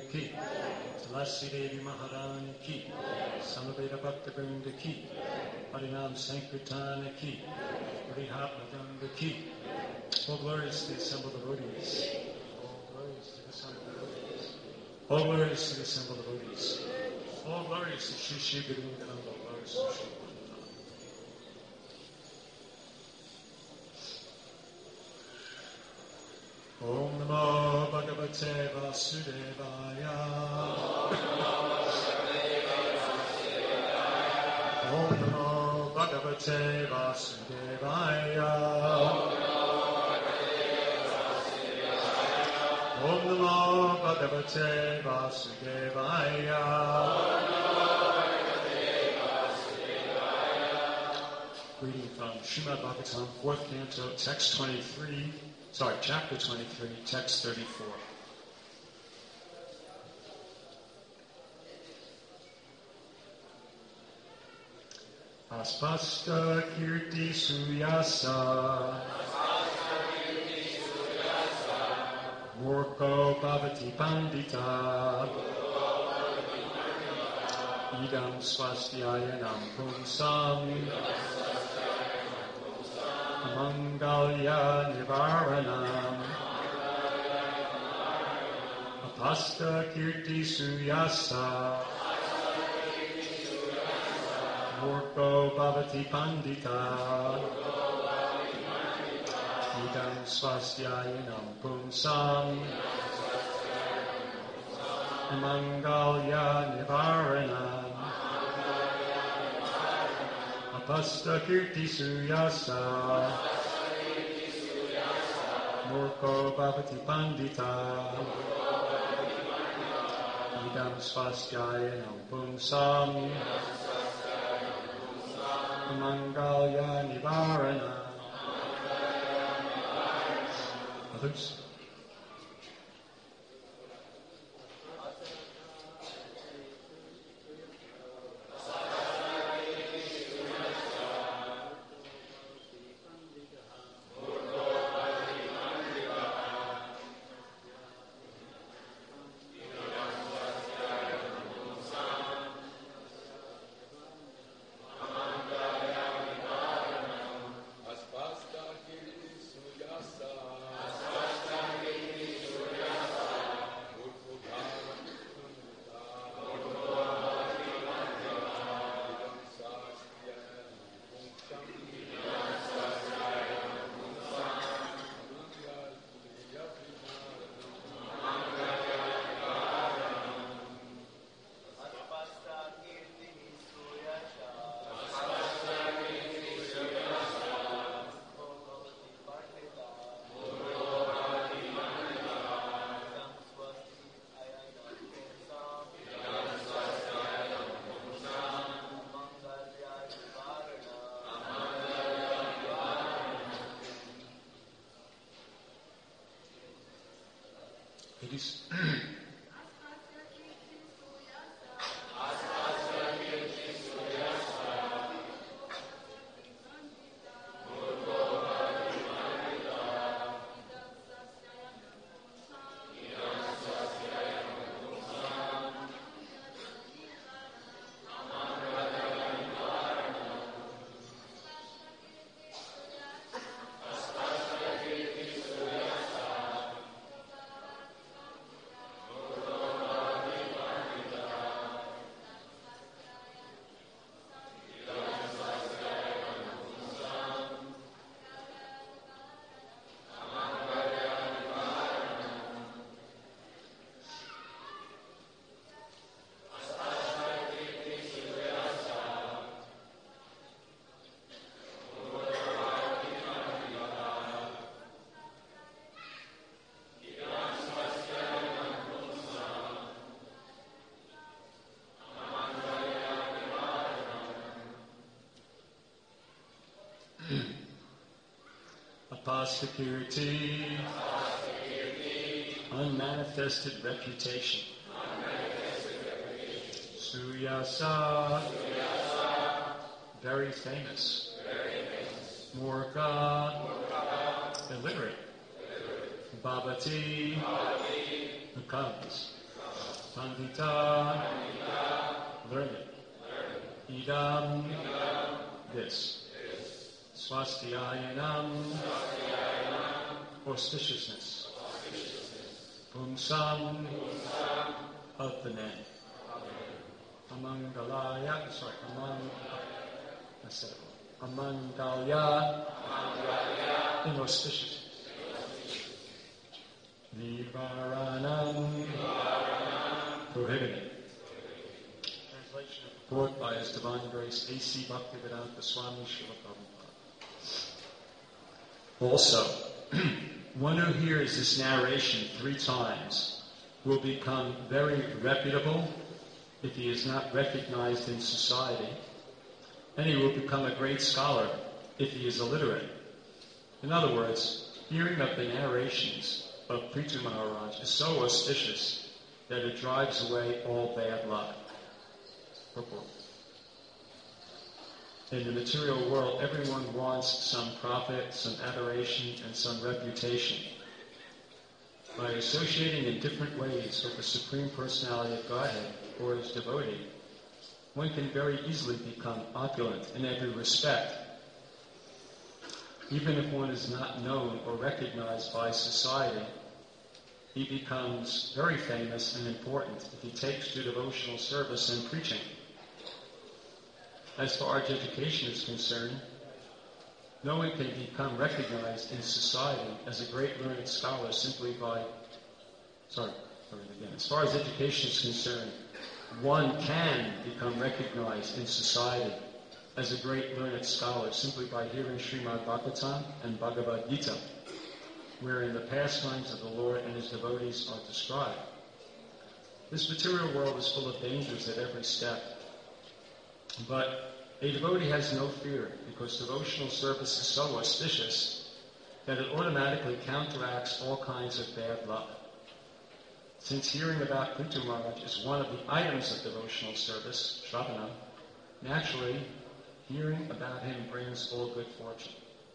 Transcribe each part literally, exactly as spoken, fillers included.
ki, Tulasi Devi Maharani ki, Samaveda Bhakta Vrinda ki, Harinam Sankirtana ki, Vrihatmadanga ki. All glories to the assembled devotees. All glories to the assembled devotees. All glories to the assembled devotees. All glories to Shri Shri Govinda. All glories to Shri Om Namo Bhagavate Vasudevaya. Om Namo Bhagavate Vasudevaya. Om Namo Bhagavate Vasudevaya. Reading from Srimad Bhagavatam, fourth canto, text twenty-three. Sorry, chapter twenty-three, text thirty-four. Aspasta kirti suyasa Murko bhavati pandita Idam swastyayanam punsam Mangalya Nivaranam Apasta Kirti Suyasa Murko Bhavati Pandita Idam Swastyayanam Punsam Mangalya Nivaranam Apasta Kirti Suyasa Murko Bhavati Pandita Idam Swastyayanam Punsam Mangalya Nivarana. Others? Ladies. Apastakirti, unmanifested reputation. Suyasa, very famous. Murka, illiterate. Bhavati, becomes. Pandita, learned. Idam, this. Swasthiyayanam, auspiciousness. Pumsam, of the men. Amangalaya, sorry, Amang, I said it wrong. Amangalya, inauspicious. Nivaranam, prohibited. Translation and report by His Divine Grace A C Bhaktivedanta Swami Srila Prabhupada. Also, one who hears this narration three times will become very reputable if he is not recognized in society, and he will become a great scholar if he is illiterate. In other words, hearing of the narrations of Prithu Maharaj is so auspicious that it drives away all bad luck. In the material world, everyone wants some profit, some adoration, and some reputation. By associating in different ways with the Supreme Personality of Godhead or His devotee, one can very easily become opulent in every respect. Even if one is not known or recognized by society, he becomes very famous and important if he takes to devotional service and preaching. As far as education is concerned, no one can become recognized in society as a great learned scholar simply by, sorry, again. As far as education is concerned, one can become recognized in society as a great learned scholar simply by hearing Srimad Bhagavatam and Bhagavad Gita, wherein the pastimes of the Lord and His devotees are described. This material world is full of dangers at every step, but a devotee has no fear because devotional service is so auspicious that it automatically counteracts all kinds of bad luck. Since hearing about Prithu Maharaj is one of the items of devotional service, Shravana, naturally, hearing about him brings all good fortune.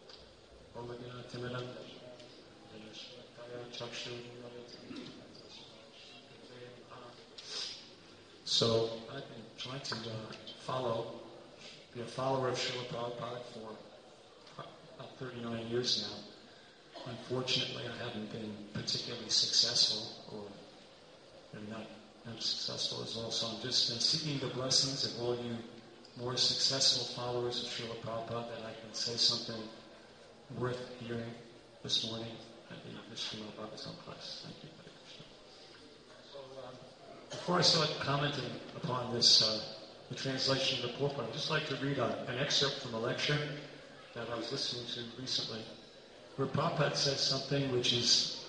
So, I've been trying to uh, follow, be a follower of Srila Prabhupada for about thirty-nine years now. Unfortunately, I haven't been particularly successful, or I'm not, not successful as well. So I'm just uh, seeking the blessings of all you more successful followers of Srila Prabhupada that I can say something worth hearing this morning at the Srila Bhagavatam class. Thank you. So um, before I start commenting upon this, uh, the translation of the purport, I'd just like to read a, an excerpt from a lecture that I was listening to recently, where Prabhupada says something which is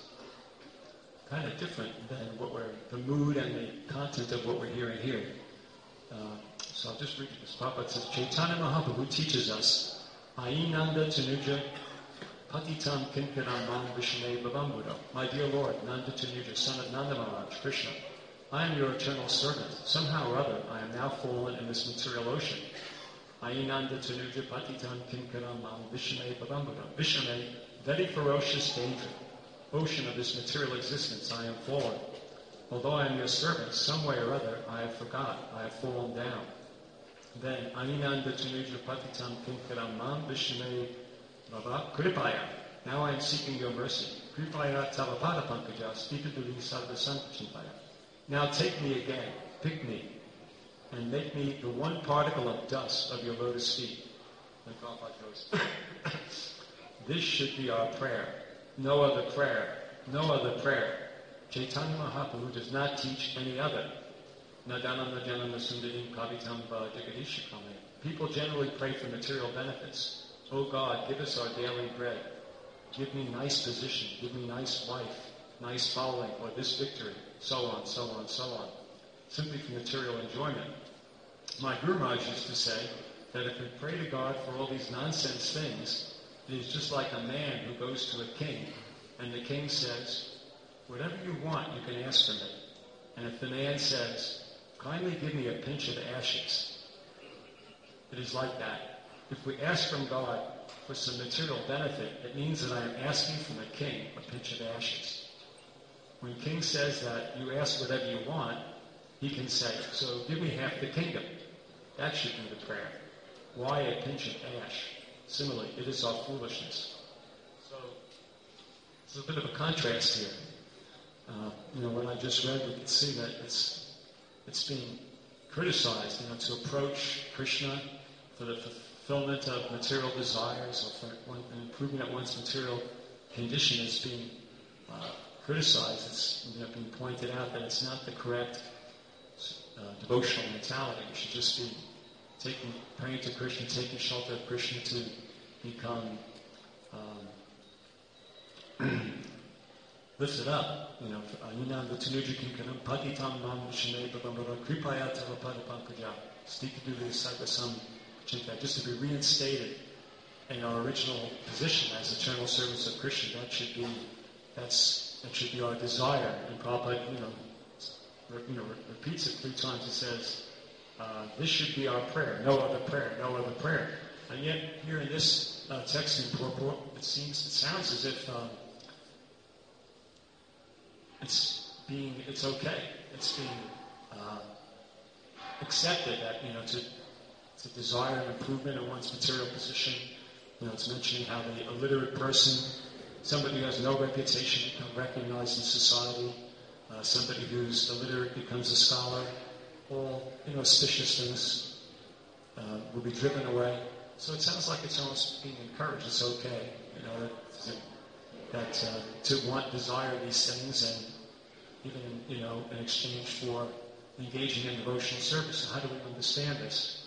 kind of different than what we're, the mood and the content of what we're hearing here. Uh, so I'll just read this. Prabhupada says, Chaitanya Mahaprabhu teaches us, Ainanda Tanuja Patitam Kinkaram Man Vishne Bhavambuddha. My dear Lord, Nanda Tanuja, son of Nanda Maharaj, Krishna, I am your eternal servant. Somehow or other, I am now fallen in this material ocean. Ainanda Tanuja Patitam Kinkaram Man Vishne Bhavambuddha. Vishne, very ferocious danger. Ocean of this material existence, I am fallen. Although I am your servant, some way or other, I have forgot, I have fallen down. Then, Ainanda Tanuja Patitam Kinkaram Man Vishne Bhava Kripaya. Now I am seeking your mercy. Kripaya Tavapada Pankaja Stipiduli Sarva Sankachimpaya. Now take me again, pick me, and make me the one particle of dust of your lotus feet. And Prabhupada goes, this should be our prayer. No other prayer. No other prayer. Chaitanya Mahaprabhu does not teach any other. Nadananda Jananda Sundarim Kavitamba Jagadishikame. People generally pray for material benefits. Oh God, give us our daily bread. Give me nice position. Give me nice wife, nice following, or this victory. So on, so on, so on. Simply for material enjoyment. My Guru Maharaj used to say that if we pray to God for all these nonsense things, it is just like a man who goes to a king, and the king says, whatever you want, you can ask for me. And if the man says, kindly give me a pinch of ashes, it is like that. If we ask from God for some material benefit, it means that I am asking from a king a pinch of ashes. When king says that you ask whatever you want, he can say, so give me half the kingdom. That should be the prayer. Why a pinch of ash? Similarly, it is our foolishness. So it's a bit of a contrast here. Uh, you know, what I just read, we can see that it's it's being criticized, you know, to approach Krishna for the fulfillment of material desires or for one, an improvement of one's material condition is being uh, criticized. It's, you know, being pointed out that it's not the correct uh, devotional mentality. We should just be taking, praying to Krishna, taking shelter of Krishna to become um, lifted up. You know, just to be reinstated in our original position as eternal servants of Krishna. That should be that's that should be our desire. And Prabhupada, you know, re, you know, re, repeats it three times. He says, uh, "This should be our prayer. No other prayer. No other prayer." And yet, here in this uh, text in purport, it seems, it sounds as if um, it's being, it's okay. It's being uh, accepted that, you know, to to desire an improvement in one's material position. You know, it's mentioning how the illiterate person, somebody who has no reputation, become recognized in society. Uh, somebody who's illiterate becomes a scholar. All inauspicious things uh, will be driven away. So it sounds like it's almost being encouraged. It's okay, you know, that, that uh, to want, desire these things, and even in, you know, in exchange for engaging in devotional service. So how do we understand this?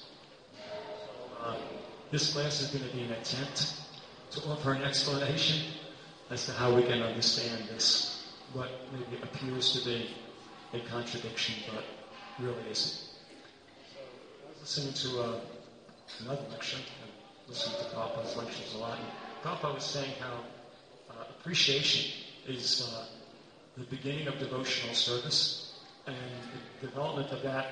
Uh, this class is going to be an attempt to offer an explanation as to how we can understand this, what maybe appears to be a contradiction, but really isn't. So I was listening to uh, another lecture. I listen to Prabhupada's lectures a lot. And Prabhupada was saying how uh, appreciation is uh, the beginning of devotional service, and the development of that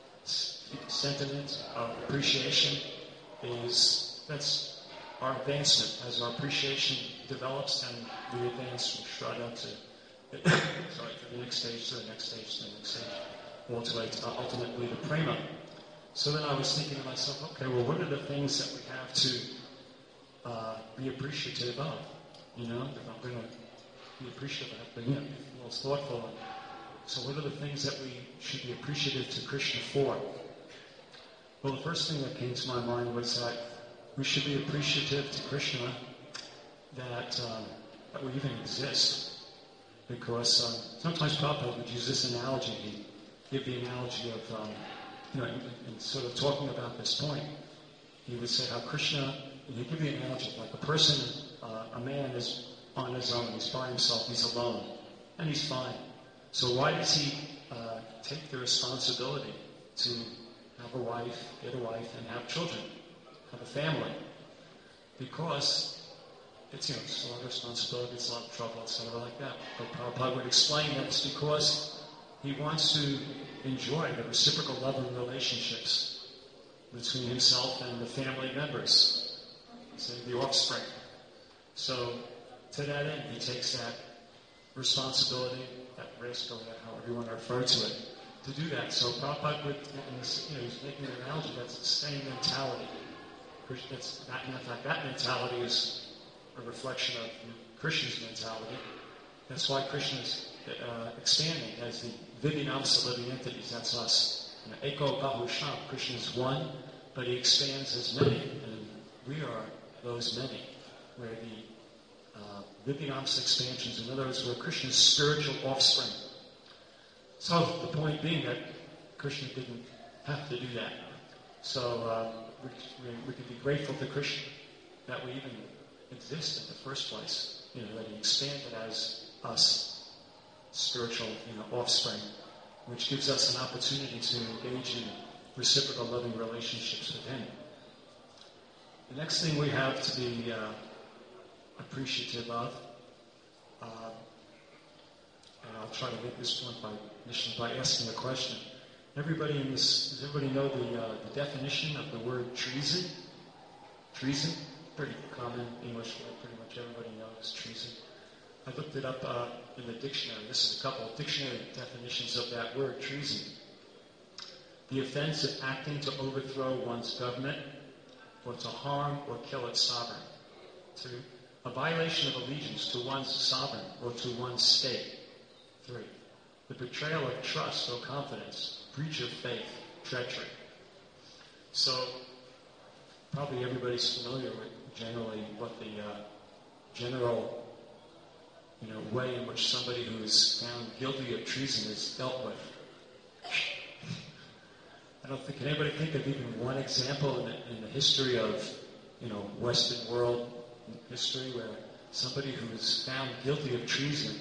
sentiment of appreciation is, that's our advancement. As our appreciation develops, and we advance from Shraddha to, sorry, to the next stage, to the next stage, to the next stage, ultimately, uh, ultimately to prema. So then I was thinking to myself, okay, well, what are the things that we have to uh, be appreciative of? You know, if I'm going to be appreciative, I have to, you know, be most thoughtful. And so what are the things that we should be appreciative to Krishna for? Well, the first thing that came to my mind was that we should be appreciative to Krishna that, um, that we even exist. Because um, sometimes Prabhupada would use this analogy. He'd give the analogy of, um, you know, in, in sort of talking about this point, he would say how Krishna, he'd give the analogy of like a person, uh, a man is on his own, he's by himself, he's alone, and he's fine. So why does he uh, take the responsibility to have a wife, get a wife, and have children, have a family? Because it's, you know, it's a lot of responsibility, it's a lot of trouble, et cetera like that. But Prabhupada would explain that it's because he wants to enjoy the reciprocal loving relationships between himself and the family members, say the offspring. So to that end, he takes that responsibility, that risk, or however you want to refer to it, to do that. So Prabhupada would, and this, you know, he's making an analogy that's the same mentality. That's not, in fact, that mentality is a reflection of Krishna's mentality. That's why Krishna's uh, expanding as the Vivinamsa living entities. That's us. You know, Eko Bahusham. Krishna is one, but he expands as many, and we are those many. Where the uh, Vivinamsa expansions, in other words, we're Krishna's spiritual offspring. So the point being that Krishna didn't have to do that. So uh, we, we, we can be grateful to Krishna that we even exist in the first place. You know, that he expanded as us, spiritual, you know, offspring, which gives us an opportunity to engage in reciprocal loving relationships with him. The next thing we have to be uh, appreciative of, uh, and I'll try to make this point by by asking a question. Everybody in this, does everybody know the, uh, the definition of the word treason? Treason? Pretty common English word, pretty much everybody knows treason. I looked it up uh, in the dictionary. This is a couple of dictionary definitions of that word, treason. the offense of acting to overthrow one's government or to harm or kill its sovereign. Two, a violation of allegiance to one's sovereign or to one's state. Three, the betrayal of trust or confidence, breach of faith, treachery. So, probably everybody's familiar with generally what the uh, general, you know, way in which somebody who is found guilty of treason is dealt with. I don't think, can anybody think of even one example in the, in the history of, you know, Western world history where somebody who was found guilty of treason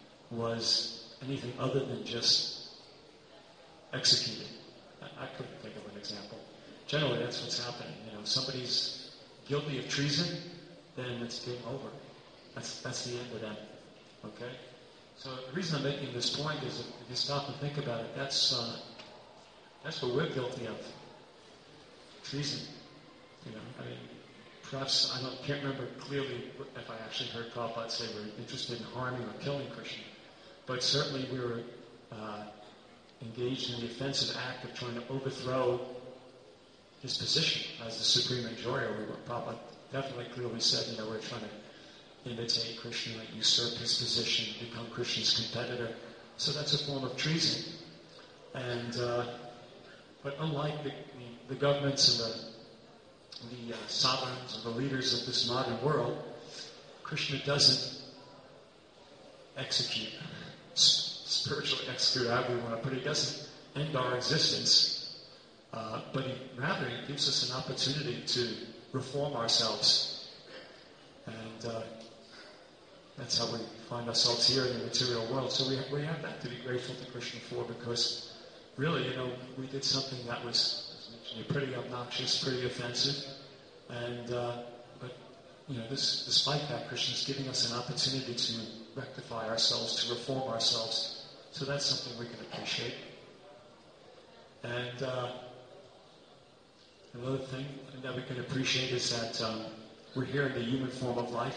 was anything other than just executed? I, I couldn't think of an example. Generally, that's what's happening. You know, if somebody's guilty of treason, then it's game over. That's that's the end of them. Okay? So the reason I'm making this point is if, if you stop and think about it, that's uh, that's what we're guilty of. Treason. You know, I mean, perhaps I don't, can't remember clearly if I actually heard Prabhupada say we're interested in harming or killing Krishna, but certainly we were uh, engaged in the offensive act of trying to overthrow his position as the supreme enjoyer. We were, Prabhupada definitely clearly said, you know, we're trying to imitate Krishna, usurp his position, become Krishna's competitor. So that's a form of treason. And uh, but unlike the, the, the governments and the the uh, sovereigns and the leaders of this modern world, Krishna doesn't execute, spiritually execute, however we want to put it. He doesn't end our existence, uh, but he, rather he gives us an opportunity to reform ourselves. And uh, that's how we find ourselves here in the material world. So we, we have that to be grateful to Krishna for, because really, you know, we did something that was pretty obnoxious, pretty offensive, and uh, but you know, this, despite that, Krishna's giving us an opportunity to rectify ourselves, to reform ourselves. So that's something we can appreciate. And uh, another thing that we can appreciate is that um, we're here in the human form of life,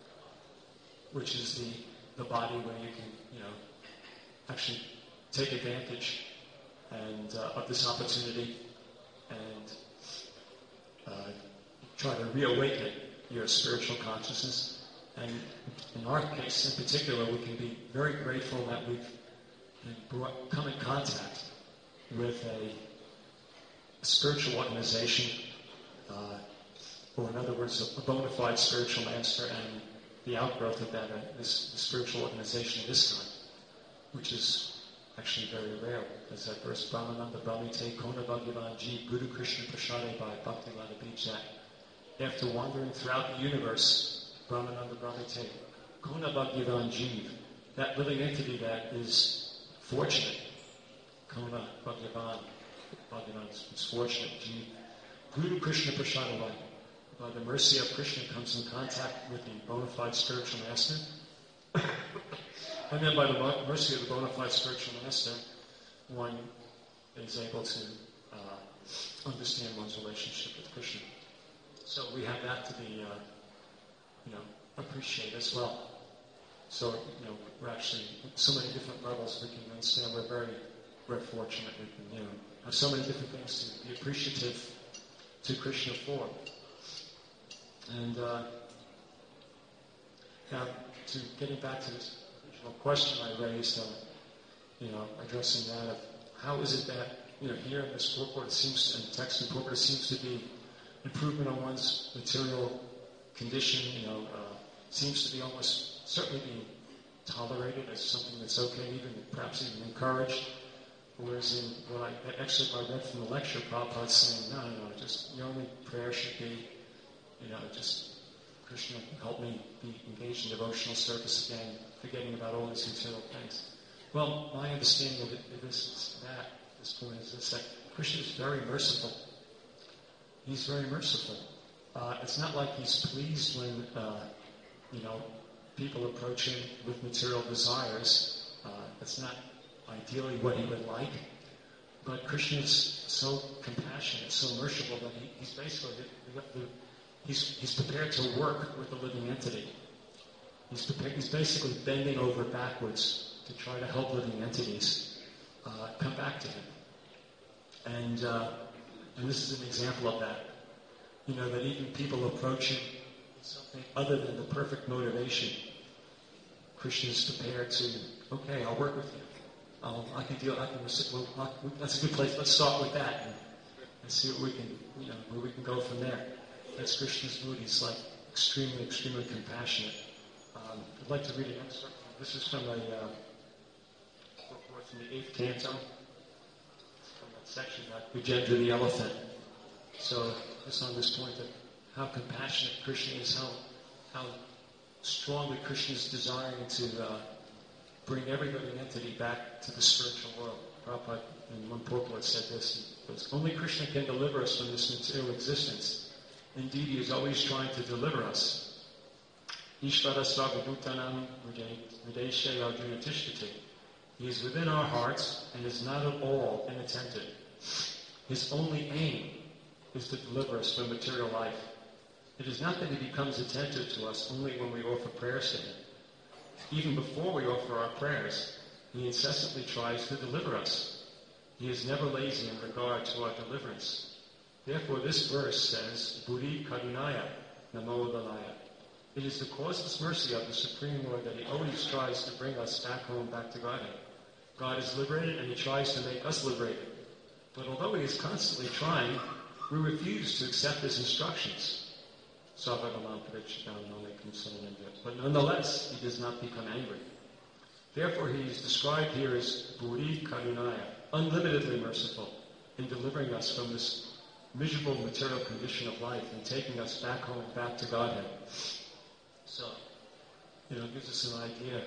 which is the the body where you can, you know, actually take advantage and uh, of this opportunity. And uh, try to reawaken your spiritual consciousness. And in our case in particular, we can be very grateful that we've brought, come in contact with a, a spiritual organization, uh, or in other words, a, a bona fide spiritual master, and the outgrowth of that, uh, this the spiritual organization of this kind, which is actually very rare. As that verse, Brahmananda Brahmite Kona Bhagavan Jeev Guru Krishna Prashade by Bhakti Lata Bijat. After wandering throughout the universe, Brahmananda Brahmite Kona Bhagavan Jeev, that living entity that is fortunate, Kona Bhagavan, Bhagavan is fortunate, Jeev Guru Krishna Prashade, by the mercy of Krishna, comes in contact with the bona fide spiritual master. And then by the mercy of the bona fide spiritual master, one is able to uh, understand one's relationship with Krishna. So we have that to be, uh, you know, appreciate as well. So, you know, we're actually, so many different levels we can understand. We're very, very fortunate. We can, you know, have so many different things to be appreciative to Krishna for. And uh, now, to getting back to this question I raised, uh, you know, addressing that of how is it that, you know, here in this purport, it seems, in text and purport, it seems to be improvement on one's material condition, you know, uh, seems to be almost certainly being tolerated as something that's okay, even perhaps even encouraged. Whereas in what I actually I read from the lecture, Prabhupada's saying, no, no, no, just your only prayer should be, you know, just Krishna, help me be engaged in devotional service again, forgetting about all these material things. Well, my understanding of it is that, at this point, is this, that Krishna is very merciful. He's very merciful. Uh, it's not like he's pleased when, uh, you know, people approach him with material desires. Uh, that's not ideally what he would like. But Krishna is so compassionate, so merciful that he, he's basically the, the, the He's, he's prepared to work with the living entity. He's, prepared, he's basically bending over backwards to try to help living entities uh, come back to him. And uh, and this is an example of that. You know, that even people approaching something other than the perfect motivation, Krishna is prepared to, okay, I'll work with you. I'll, I can deal, I can, well, I, that's a good place. Let's start with that and, and see what we can, you know, where we can go from there. That's Krishna's mood. He's like extremely, extremely compassionate. Um, I'd like to read an excerpt. This is from a, uh, from the eighth canto, from that section, that Gajendra the elephant. So, just on this point that how compassionate Krishna is, how how strongly Krishna is desiring to uh, bring every living entity back to the spiritual world. Prabhupada in one purport said this: he goes, only Krishna can deliver us from this material existence. Indeed, he is always trying to deliver us. Ishvara Sarvabhutanam Videshe Arjuna Tishtati. He is within our hearts and is not at all inattentive. His only aim is to deliver us from material life. It is not that he becomes attentive to us only when we offer prayers to him. Even before we offer our prayers, he incessantly tries to deliver us. He is never lazy in regard to our deliverance. Therefore, this verse says, Buddhi Karunaya Namo Dalaya. It is the causeless mercy of the Supreme Lord that he always tries to bring us back home, back to Godhead. God is liberated and he tries to make us liberated. But although he is constantly trying, we refuse to accept his instructions. But nonetheless, he does not become angry. Therefore, he is described here as Buddhi Karunaya, unlimitedly merciful, in delivering us from this miserable material condition of life and taking us back home, back to Godhead. So, you know, it gives us an idea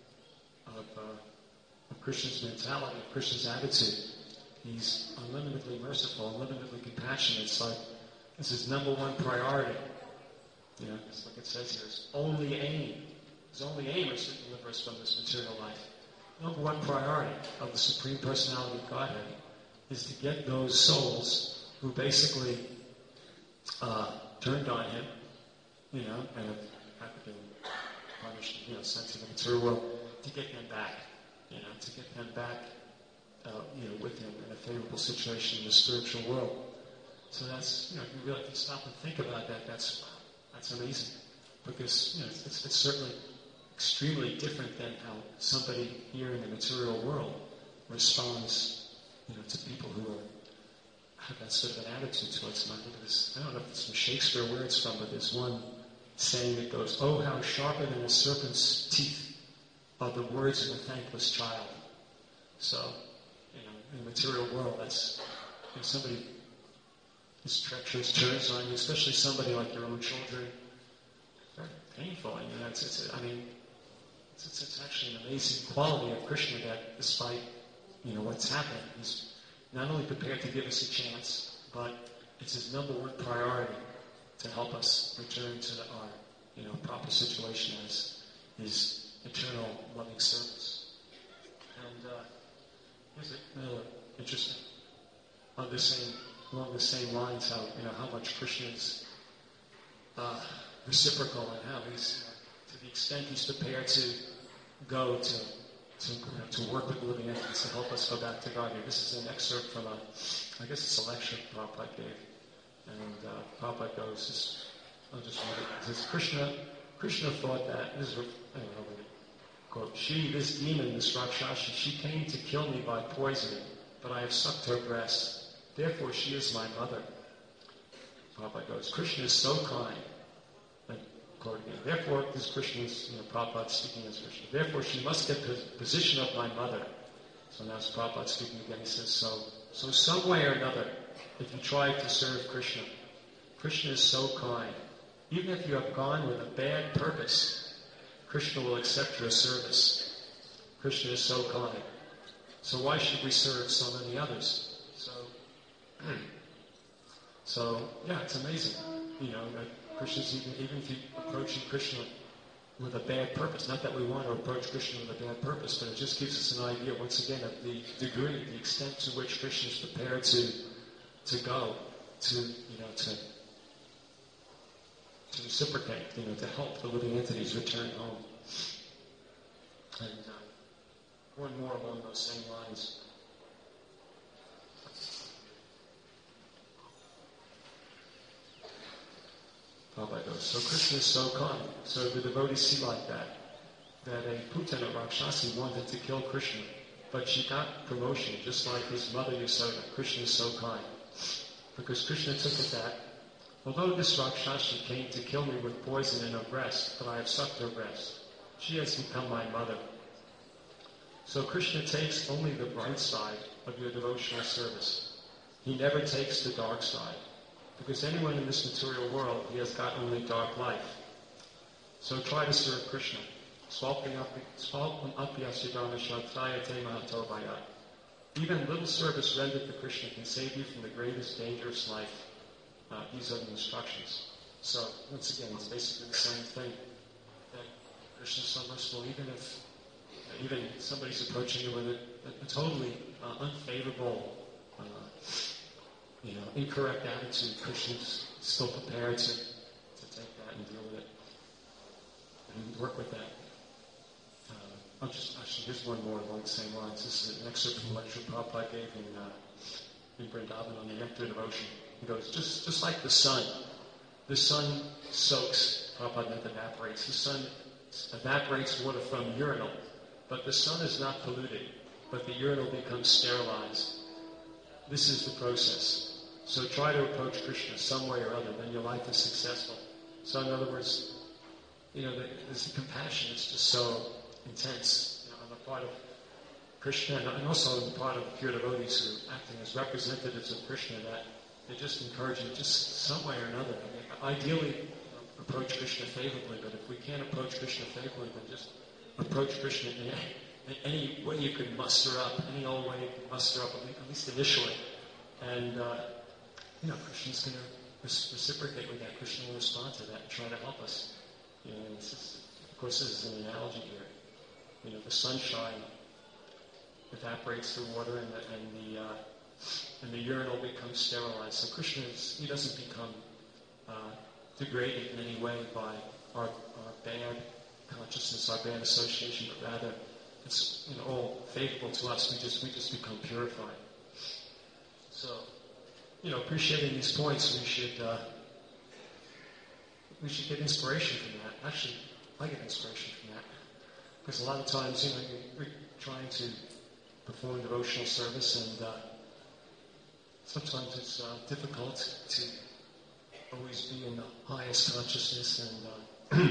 of, uh, of Krishna's mentality, of Krishna's attitude. He's unlimitedly merciful, unlimitedly compassionate. It's like, it's his number one priority. You know, it's like it says here, his only aim. His only aim is to deliver us from this material life. Number one priority of the Supreme Personality of Godhead is to get those souls who basically uh, turned on him, you know, and have, have been punished, you know, sent to the material world, to get them back, you know, to get them back, uh, you know, with him in a favorable situation in the spiritual world. So that's, you know, if you really can stop and think about that, that's that's amazing. Because, you know, it's, it's certainly extremely different than how somebody here in the material world responds, you know, to people who are, have that sort of an attitude towards them. I think this, I don't know if it's from Shakespeare where it's from, but there's one saying that goes, oh, how sharper than a serpent's teeth are the words of a thankless child. So, you know, in the material world, that's, you know, somebody is treacherous, turns on you, especially somebody like your own children. Very painful. I mean, it's, it's, I mean, it's, it's, it's actually an amazing quality of Krishna that despite, you know, what's happened, he's not only prepared to give us a chance, but it's his number one priority to help us return to the, our, you know, proper situation as his eternal loving service. And uh, here's another interesting, on the same, along the same lines, how, you know, how much Krishna is uh, reciprocal and how he's, uh, to the extent he's prepared to go to To, you know, to work with the living entities to help us go back to God here. This is an excerpt from a, I guess it's a lecture Prabhupada gave. And uh, Prabhupada goes, this, I'll just read it. It says, Krishna, Krishna thought that, this is, I don't know, quote, she, this demon, this Rakshasi, she came to kill me by poisoning, but I have sucked her breast. Therefore, she is my mother. Prabhupada goes, Krishna is so kind. Quote again. Therefore, this Krishna is, you know, Prabhupada speaking as Krishna. Therefore, she must get the position of my mother. So now it's Prabhupada speaking again. He says, so, so some way or another, if you try to serve Krishna, Krishna is so kind. Even if you have gone with a bad purpose, Krishna will accept your service. Krishna is so kind. So why should we serve so many others? So, so yeah, it's amazing. You know, that Krishna's even, even if you're approaching Krishna with a bad purpose, not that we want to approach Krishna with a bad purpose, but it just gives us an idea, once again, of the degree, the extent to which Krishna is prepared to to go, to, you know, to to reciprocate, you know, to help the living entities return home. And uh, one more along those same lines. Prabhupada goes, so Krishna is so kind. So the devotees see like that, that a Putana Rakshasi wanted to kill Krishna, but she got promotion, just like his mother Yasoda. Krishna is so kind. Because Krishna took it that, although this Rakshasi came to kill me with poison in her breast, but I have sucked her breast, she has become my mother. So Krishna takes only the bright side of your devotional service. He never takes the dark side. Because anyone in this material world, he has got only dark life. So try to serve Krishna. Even little service rendered to Krishna can save you from the greatest dangerous life. Uh, these are the instructions. So, once again, it's basically the same thing. That Krishna is so merciful, even if uh, even somebody's approaching you with a, a, a totally uh, unfavorable, uh, you know, incorrect attitude, Krishna's still prepared to, to take that and deal with it and work with that. Uh, I'll just, actually, here's one more along the same lines. This is an excerpt from a lecture Prabhupada gave in, uh, in Vrindavan on the nectar devotion. He goes, just, just like the sun. The sun soaks, Prabhupada meant evaporates. The sun evaporates water from urinal, but the sun is not polluted, but the urinal becomes sterilized. This is the process. So try to approach Krishna some way or other, then your life is successful. So in other words, you know, there's a compassion that's just so intense, you know, on the part of Krishna and also on the part of the pure devotees who are acting as representatives of Krishna, that they just encourage you just some way or another. I mean, ideally, you know, approach Krishna favorably, but if we can't approach Krishna favorably, then just approach Krishna in any, in any way you can muster up, any old way you can muster up, at least initially. And, uh, you know, Krishna's going to res- reciprocate with that. Krishna will respond to that and try to help us. You know, and this is, of course, this is an analogy here. You know, the sunshine evaporates the water, and the, and the uh, and the urinal becomes sterilized. So Krishna is, he doesn't become uh, degraded in any way by our, our bad consciousness, our bad association, but rather it's, you know, all favorable to us. We just we just become purified. So, you know, appreciating these points, we should uh, we should get inspiration from that. Actually, I get inspiration from that because a lot of times, you know, you're trying to perform devotional service, and uh, sometimes it's uh, difficult to always be in the highest consciousness and, uh,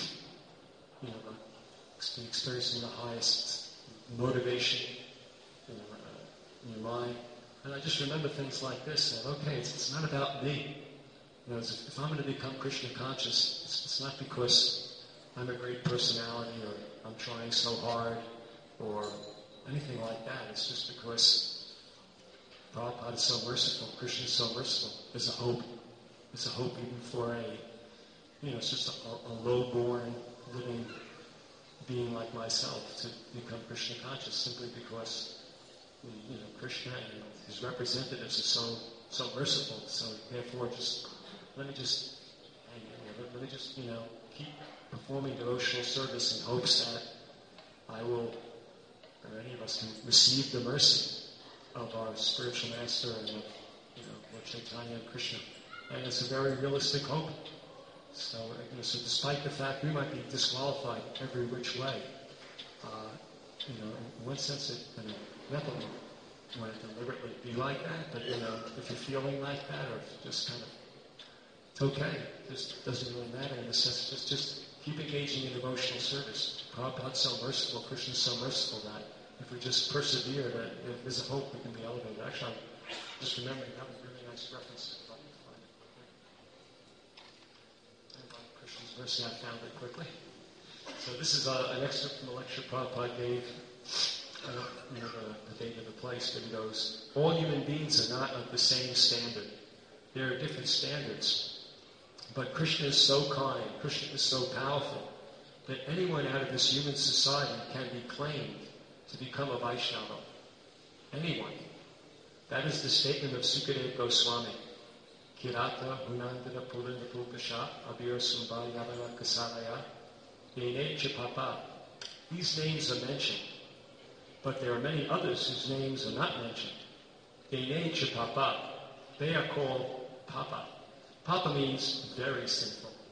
you know, uh, be experiencing the highest motivation, you know, uh, in your mind. And I just remember things like this, that, okay, it's, it's not about me. You know, it's, if I'm going to become Krishna conscious, it's, it's not because I'm a great personality or I'm trying so hard or anything like that. It's just because Prabhupada is so merciful, Krishna is so merciful. There's a hope. There's a hope even for a, you know, it's just a, a low-born, living being like myself to become Krishna conscious simply because, you know, Krishna and his representatives are so so merciful. So therefore, just let me just hang in there. Let me just, you know, keep performing devotional service in hopes that I will, or any of us, can receive the mercy of our spiritual master and of, you know, Lord Chaitanya and Krishna. And it's a very realistic hope. So, you know, so despite the fact we might be disqualified every which way, uh, you know, in one sense, it, I mean, not that we want to deliberately be like that, but, you know, if you're feeling like that, or if you just kind of, it's okay. It just doesn't really matter in the sense, just, just keep engaging in devotional service. Prabhupada's so merciful, Krishna's so merciful that if we just persevere, that if there's a hope we can be elevated. Actually, I'm just remembering that was a really nice reference. Krishna's mercy, I found it quickly. So this is a, an excerpt from a lecture Prabhupada gave. I don't remember the date of the place, but he goes, all human beings are not of the same standard. There are different standards. But Krishna is so kind, Krishna is so powerful, that anyone out of this human society can be claimed to become a Vaishnava. Anyone. That is the statement of Sukadeva Goswami. Kirata Hunandana Pulinda Pulkasha Abhir Sumbari Yavana Kasaraya Yene Chipapa. These names are mentioned, but there are many others whose names are not mentioned. Yene Chipapa. They are called Papa. Papa means very sinful.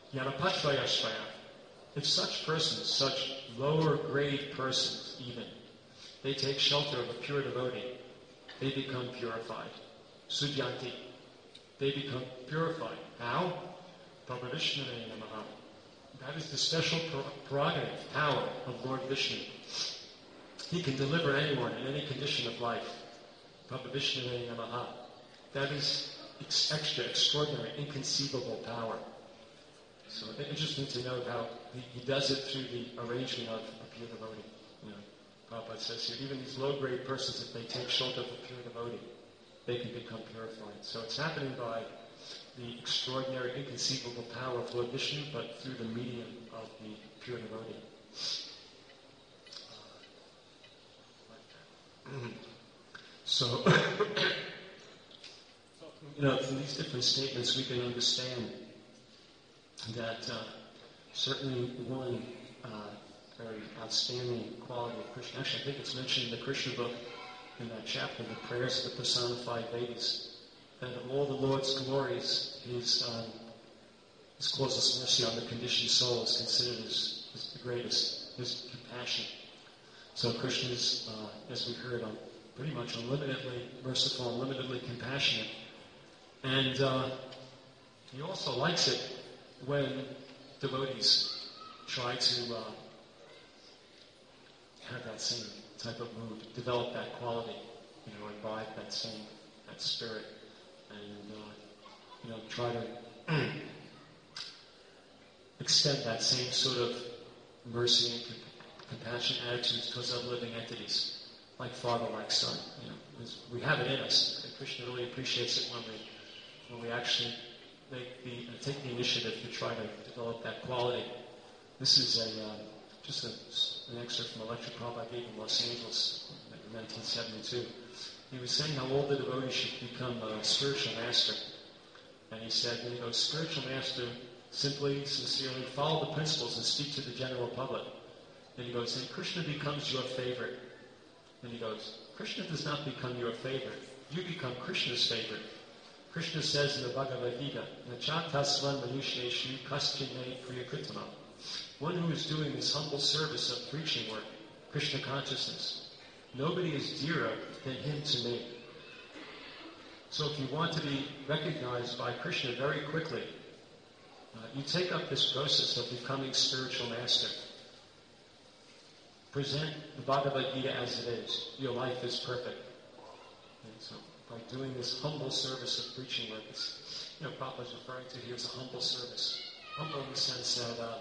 Yanapachvayashraya. If such persons, such lower grade persons even, they take shelter of a pure devotee, they become purified. Sudyanti. They become purified. How? Prabhavishnave Namaha. That is the special prerogative, power of Lord Vishnu. He can deliver anyone in any condition of life. Prabhavishnave Namaha. That is ex- extra, extraordinary, inconceivable power. So interesting to note how he, he does it through the arrangement of a pure devotee. You know, Prabhupada says here, even these low-grade persons, if they take shelter of a pure devotee, they can become purified. So it's happening by the extraordinary, inconceivable power of Lord Vishnu, but through the medium of the pure devotee. Uh, so, you know, from these different statements, we can understand that uh, certainly one uh, very outstanding quality of Krishna. Actually, I think it's mentioned in the Krishna book, in that chapter, the prayers of the personified Vedas, that of all the Lord's glories, his, um, his closest mercy on the conditioned soul is considered as, as the greatest, his compassion. So Krishna is, uh, as we heard, um, pretty much unlimitedly merciful, unlimitedly compassionate. And uh, he also likes it when devotees try to uh, have that same type of mood, develop that quality, you know, imbibe that same, that spirit, and, uh, you know, try to extend that same sort of mercy and comp- compassion attitudes towards other living entities, like father, like son. You know, we have it in us. And Krishna really appreciates it when we when we actually make the uh, take the initiative to try to develop that quality. This is a uh, just a, an excerpt from a lecture Prabhupada gave in Los Angeles in nineteen seventy-two. He was saying how all the devotees should become a spiritual master. And he said, when you go spiritual master, simply, sincerely follow the principles and speak to the general public. And he goes, and Krishna becomes your favorite. And he goes, Krishna does not become your favorite. You become Krishna's favorite. Krishna says in the Bhagavad Gita, Nachatasvan manushneshu kaschine priyakritama. One who is doing this humble service of preaching work, Krishna consciousness, nobody is dearer than him to me. So if you want to be recognized by Krishna very quickly, uh, you take up this process of becoming spiritual master. Present the Bhagavad Gita as it is. Your life is perfect. And so by doing this humble service of preaching work, it's, you know, Prabhupada is referring to here as a humble service. Humble in the sense that uh,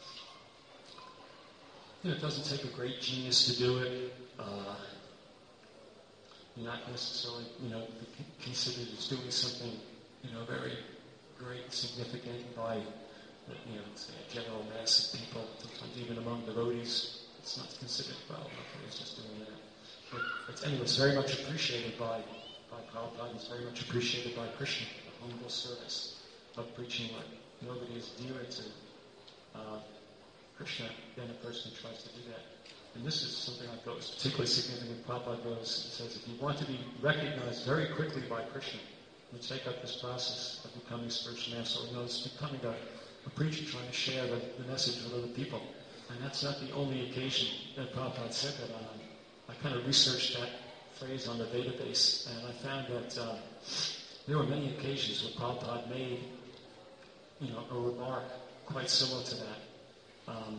you know, it doesn't take a great genius to do it. Uh, you're not necessarily, you know, considered as doing something, you know, very great, significant by, you know, say a general mass of people. Sometimes even among devotees, it's not considered, well, okay, it's just doing that. But it's, anyway, it's very much appreciated by, by Prabhupada. It's very much appreciated by Krishna, the humble service of preaching work. Nobody is dearer to uh, Krishna than a person who tries to do that. And this is something I thought was particularly significant. Prabhupada goes, says, if you want to be recognized very quickly by Krishna, you take up this process of becoming spiritual master, or you know, it's becoming a, a preacher trying to share the, the message with other people. And that's not the only occasion that Prabhupada said that on. I kind of researched that phrase on the database, and I found that uh, there were many occasions where Prabhupada made, you know, a remark quite similar to that. Um,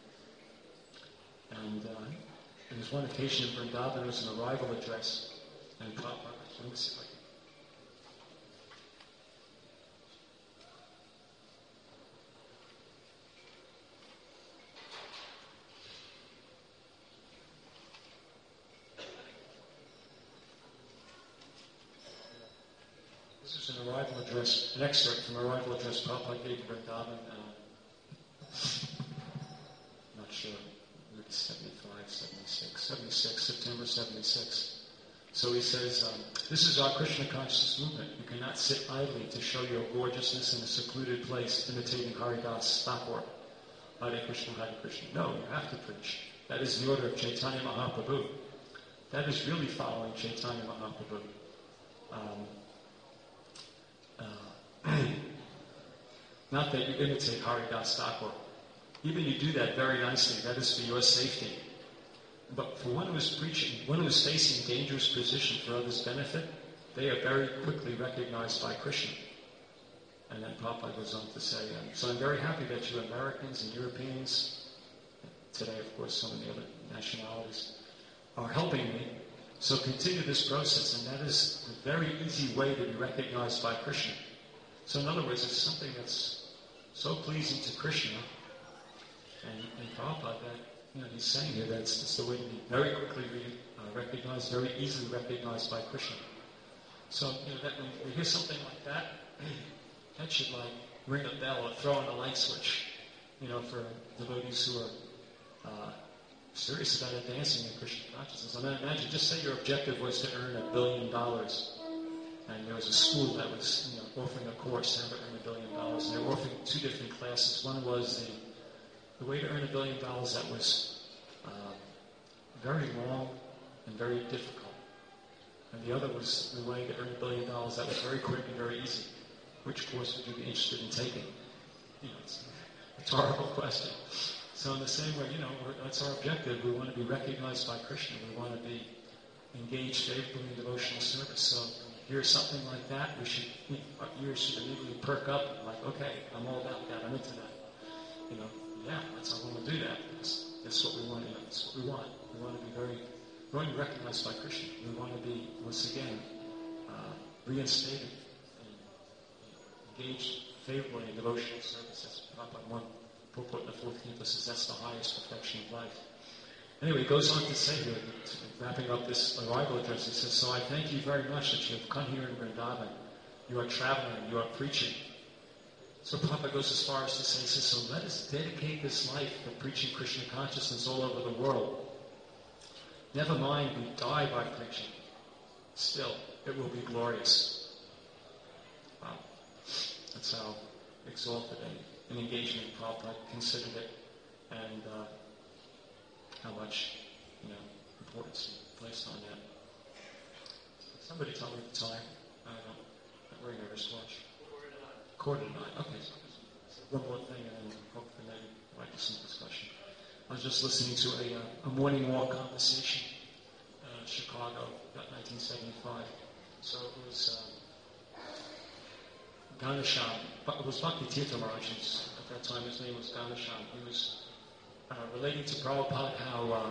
and uh, there was one occasion in Vrindavan, there was an arrival address, and Prabhupada, let me see if I can. This is an arrival address, an excerpt from an arrival address Prabhupada gave to Vrindavan. Uh, not sure, maybe seventy-five, seventy-six, seventy-six, September seventy-six. So he says, um, this is our Krishna consciousness movement. You cannot sit idly to show your gorgeousness in a secluded place imitating Haridas Thakur. Hare Krishna, Hare Krishna. No, you have to preach. That is the order of Chaitanya Mahaprabhu. That is really following Chaitanya Mahaprabhu. Um, uh, Not that you imitate Haridas Thakur. Even you do that very nicely. That is for your safety. But for one who is preaching, one who is facing a dangerous position for others' benefit, they are very quickly recognized by Krishna. And then Prabhupada goes on to say, um, so I'm very happy that you Americans and Europeans, today of course some of the other nationalities, are helping me. So continue this process, and that is a very easy way to be recognized by Krishna. So in other words, it's something that's so pleasing to Krishna and, and Prabhupada that, you know, he's saying here that it's just the way to be very quickly re, uh, recognized, very easily recognized by Krishna. So, you know, that when we hear something like that, that should like ring a bell or throw on a light switch, you know, for devotees who are uh, serious about advancing in Krishna consciousness. I mean, imagine, just say your objective was to earn a billion dollars, and there was a school that was, you know, offering a course how to earn a billion dollars, and they were offering two different classes. One was the the way to earn a billion dollars that was uh, very long and very difficult, and the other was the way to earn a billion dollars that was very quick and very easy. Which course would you be interested in taking? You know, it's a rhetorical question. So in the same way, you know, we're, that's our objective. We want to be recognized by Krishna. We want to be engaged faithfully in devotional service. So when we hear something like that, we should, you know, our ears should immediately perk up, like, okay, I'm all about that. I'm into that. You know, yeah, that's I want to do that. That's, that's what we want. You know, that's what we want. We want to be very, we want to be recognized by Krishna. We want to be once again uh, reinstated and engaged faithfully in devotional service. That's Prabhupada one. Purport in the fourth canto says that's the highest perfection of life. Anyway, he goes on to say here, wrapping up this arrival address, he says, so I thank you very much that you have come here in Vrindavan. You are traveling, you are preaching. So Prabhupada goes as far as to say, he says, so let us dedicate this life to preaching Krishna consciousness all over the world. Never mind we die by preaching. Still, it will be glorious. Wow. That's how exalted and an engagement Prabhupada considered it, and uh, how much, you know, importance he placed on that. Somebody tell me the time. I don't know. I'm wearing a wristwatch. Quarter to nine. Okay, so, so one more thing, and then hopefully maybe might be some discussion. I was just listening to a, uh, a morning walk conversation uh, in Chicago, about nineteen seventy-five. So it was uh, Ganesham, but it was Bhakti Tirtha Maharaj, at that time his name was Ganesham. He was uh, relating to Prabhupada how uh,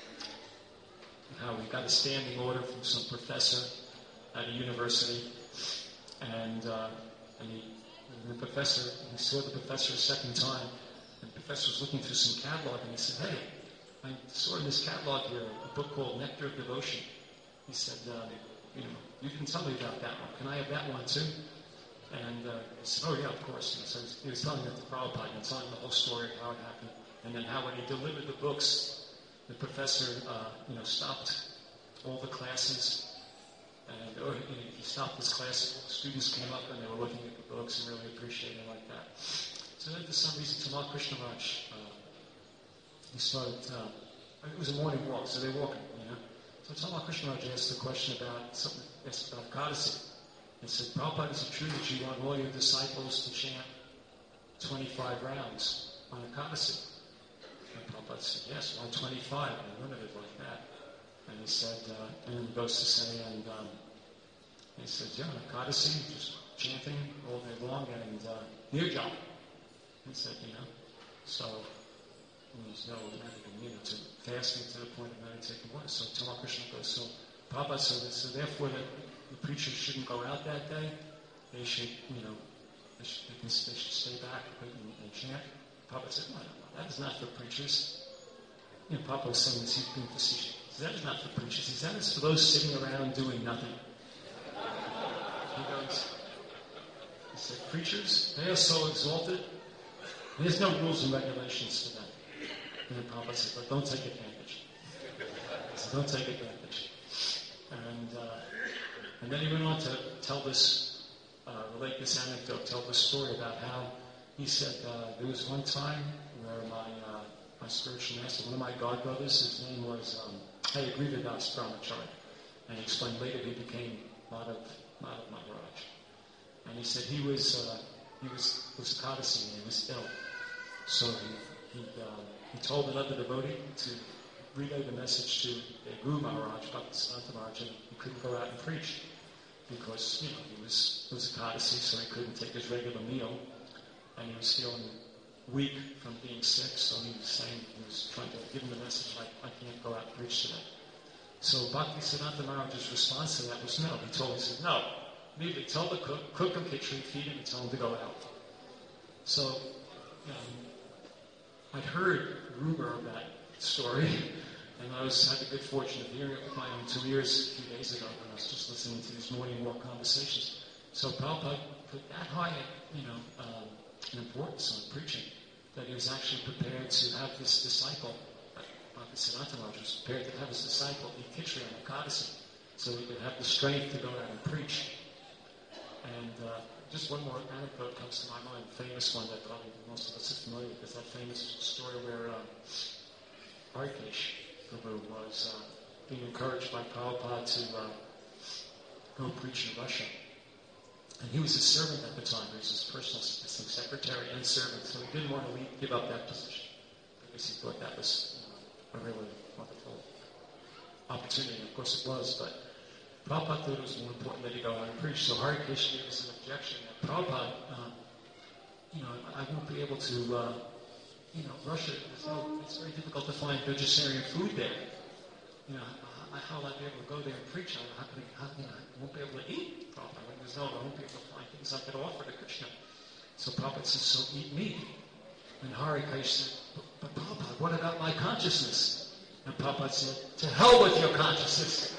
how he got a standing order from some professor at a university, and uh, and, he, and the professor, he saw the professor a second time, and the professor was looking through some catalog, and he said, hey, I saw in this catalog here a book called Nectar of Devotion. He said, uh, you know, you can tell me about that one. Can I have that one too? And uh, he said, oh yeah, of course. And so he was telling that to Prabhupada, and telling the whole story of how it happened. And then how when he delivered the books, the professor, uh, you know, stopped all the classes. And or, you know, he stopped his class. All the students came up and they were looking at the books and really appreciating it like that. So then for some reason, Tamal Krishna Maharaj, uh, he started, uh, it was a morning walk, so they're walking, you know. So Tamal Krishna Maharaj asked a question about something, asked about Kadasi. He said, Prabhupada, is it true that you want all your disciples to chant twenty-five rounds on Ekadasi? And Prabhupada said, yes, one twenty-five, and limited like that. And he said, uh, and he goes to say, and um, he said, yeah, on Ekadasi, just chanting all day long, and uh, nirjala. He said, you know, so there's no you know, to fasting to the point of meditating water. So Tamal Krishna goes, so Prabhupada said, so therefore that the preachers shouldn't go out that day. They should, you know, they should, they can, they should stay back and, and chant. Prabhupada said, no, no, no, that is not for preachers. You know, Prabhupada was saying this, he's being facetious. That is not for preachers. He said, that is for those sitting around doing nothing. He goes, he said, preachers, they are so exalted. There's no rules and regulations for them. And then Prabhupada said, but don't take advantage. He said, don't take advantage. And, uh, And then he went on to tell this, uh, relate this anecdote, tell this story about how he said uh, there was one time where my uh, my spiritual master, one of my godbrothers, his name was um, Hayagrivadas Brahmachari, and he explained later he became Madhav, Madhav Maharaj. And he said he was uh, he was, it was Ekadasi and he was ill. So he, he, uh, he told another devotee to relay the message to the Guru Maharaj, Bhaktisiddhanta Maharaj, and he couldn't go out and preach because, you know, he was, it was Ekadasi, so he couldn't take his regular meal, and he was feeling weak from being sick, so he was saying, he was trying to give him the message, like, I can't go out and preach today. So Bhaktisiddhanta Maharaj's response to that was no. He told him, he said, no. Immediately tell the cook, cook him kitchen, feed him, and tell him to go out. So, um, I'd heard rumor of that story, and I was had the good fortune of hearing it with my own two ears a few days ago when I was just listening to these morning walk conversations. So Prabhupada put that high, you know, um, an importance on preaching, that he was actually prepared to have this disciple, Bhaktisiddhanta Maharaj was prepared to have his disciple eat khichdi on Ekadasi, so he could have the strength to go out and preach. And uh, just one more anecdote comes to my mind, a famous one that probably most of us are familiar with, is that famous story where uh, Harikesh Guru was uh, being encouraged by Prabhupada to uh, go preach in Russia. And he was his servant at the time. He was his personal assistant, secretary and servant, so he didn't want to leave, give up that position because he thought that was you know, a really wonderful opportunity. And of course it was, but Prabhupada thought it was more important that he go out and preach. So Harikesh gave us an objection that Prabhupada, uh, you know, I won't be able to, uh, you know, Russia, no, it's very difficult to find vegetarian food there. You know, how will I be able to go there and preach? How can I, how, you know, I won't be able to eat Prabhupada. When there's no, I won't be able to find things I could offer to Krishna. So Prabhupada says, so eat meat. And Harikesh said, but, but Prabhupada, what about my consciousness? And Prabhupada said, to hell with your consciousness.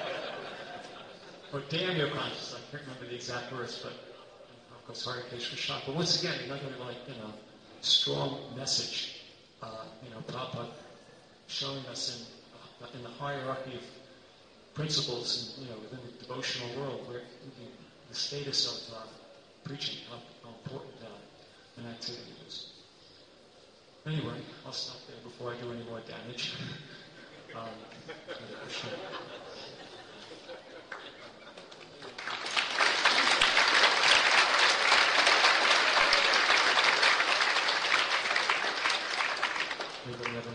Or damn your conscience. I can't remember the exact words, but of course Harikesh was shocked. But once again, another like, you know, strong message, uh, you know, Prabhupada showing us in uh, in the hierarchy of principles, and, you know, within the devotional world, where the, the status of uh, preaching, how, how important uh, an activity is. Anyway, I'll stop there before I do any more damage. um, Anybody have any?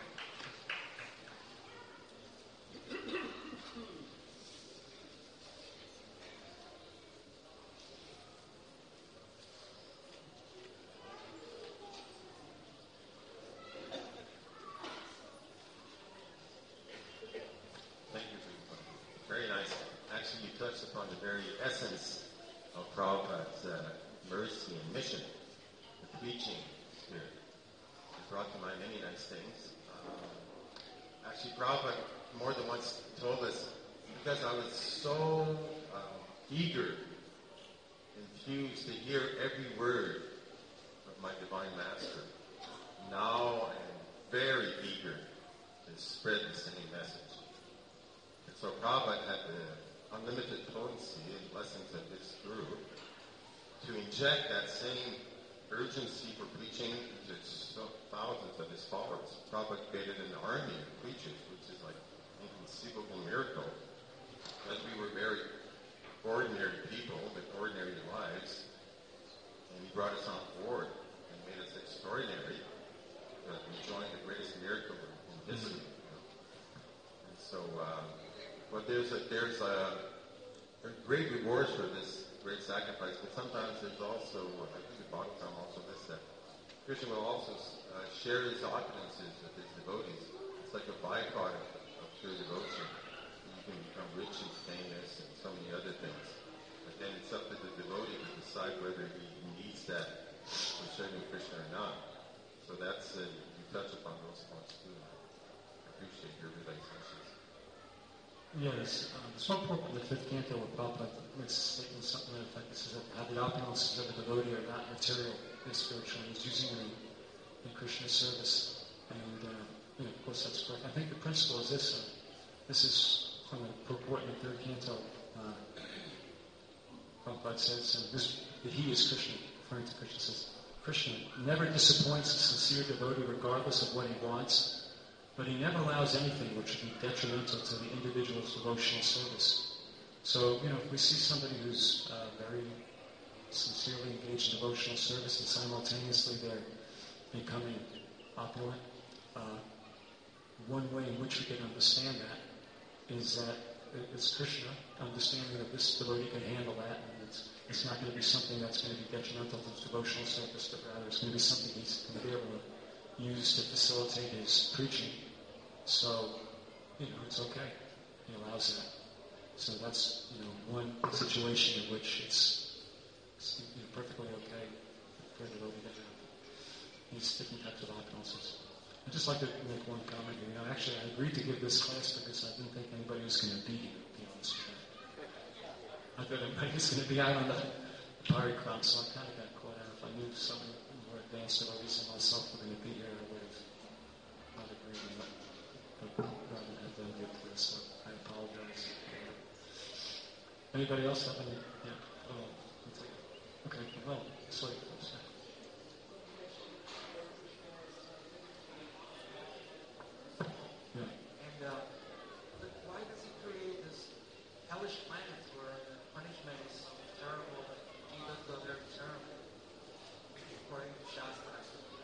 Thank you. Very nice. Actually, you touched upon the very essence of Prabhupada's uh, mercy and mission, the preaching spirit. Brought to mind many nice things. Um, actually, Prabhupada more than once told us, because I was so um, eager, infused to hear every word of my Divine Master, now I am very eager to spread the same message. And so Prabhupada had the unlimited potency and blessings of his Guru to inject that same urgency for preaching to so thousands of his followers. Prabhupada created an army of preachers, which is like an inconceivable miracle. Because we were very ordinary people with ordinary lives, and he brought us on board and made us extraordinary, uh, enjoying the greatest miracle in history. You know? And so, um, but there's a there's a, a great rewards for this great sacrifice, but sometimes there's also, I think the Bhagavatam also lists that Krishna will also uh, share his opulences with his devotees. It's like a byproduct of pure devotion. You can become rich and famous and so many other things. But then it's up to the devotee to decide whether he needs that for serving Krishna or not. So that's, uh, you touch upon those points too. I appreciate your relationships. Yes, um, it's one point in the fifth canto where Prabhupada was stating something to the effect that says that how the opulences of the devotee are not material, they're spiritual. He's using them in, in Krishna's service. And, uh, you know, of course, that's correct. I think the principle is this. Uh, this is from the purport in the third canto. Uh, Prabhupada says uh, this, that he is Krishna, referring to Krishna, says, Krishna never disappoints a sincere devotee regardless of what he wants, but he never allows anything which would be detrimental to the individual's devotional service. So, you know, if we see somebody who's uh, very sincerely engaged in devotional service and simultaneously they're becoming opulent. Uh, one way in which we can understand that is that it's Krishna, understanding that this devotee can handle that, and it's, it's not going to be something that's going to be detrimental to his devotional service, but rather it's going to be something he's going to be able to use to facilitate his preaching. So, you know, it's okay. He allows that. So that's, you know, one situation in which it's, it's you know, perfectly okay for a devotee to have these different types of opulences. I'd just like to make one comment here. You know, actually, I agreed to give this class because I didn't think anybody was going to be here, to be honest with you. I thought everybody was going to be out on the party crowd, so I kind of got caught out. If I knew some more advanced devotees than myself were going to be here, I would have not agreed with it. But rather than have them give this, so I apologize. Anybody else have any? Yeah. Oh, okay. Well, sorry. And uh, but why does he create this hellish planets where the punishment is so terrible that Jesus go there terrible, according to Shastra?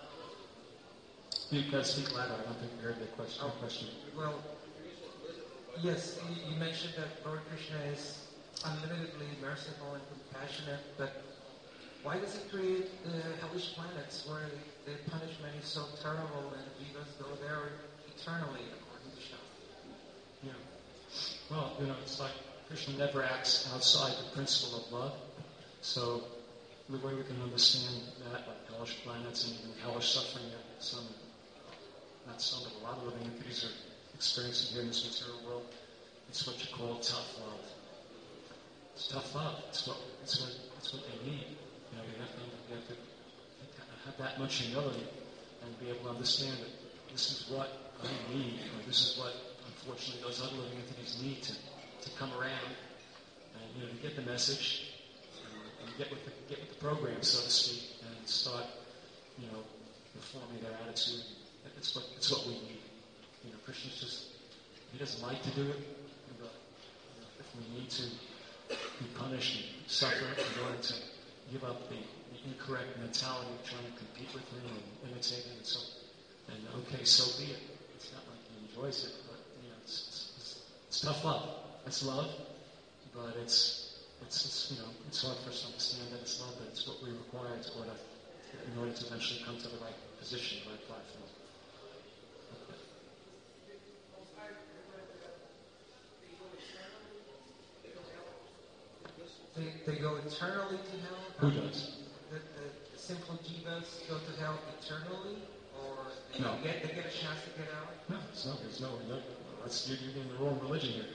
You guys speak louder. I don't think you heard the question. Oh, question. Well, yes, you mentioned that Lord Krishna is unlimitedly merciful and compassionate, but why does he create the hellish planets where the punishment is so terrible and Jesus go there eternally, according to Shastra? Yeah. Well, you know, it's like Krishna never acts outside the principle of love. So the way we can understand that, like hellish planets and even hellish suffering that some, not some, but a lot of living entities are experiencing here in this material world, it's what you call tough love. It's tough love. It's what it's what it's what they need. You know, you have to you have to have that much humility and be able to understand that this is what I need, or this is what unfortunately those other living entities need to, to come around and, you know, to get the message and, and get with the get with the program, so to speak, and start, you know, reforming their attitude. It's what it's what we need. You know, Krishna's just, he doesn't like to do it, but you know, if we need to be punished and suffer in order to give up the, the incorrect mentality of trying to compete with him and imitate him and so and okay, so be it. It's not like he enjoys it, but you know, it's, it's, it's tough love. It's love, but it's, it's it's you know it's hard for us to understand that it's love, but it's what we require in order in order to eventually come to the right position, the right platform. They, they go eternally to hell? Who does? The, the, the simple jivas go to hell eternally? Or they, No. get, they get a chance to get out? No, it's no, there's no, no that's, you're in the wrong religion here.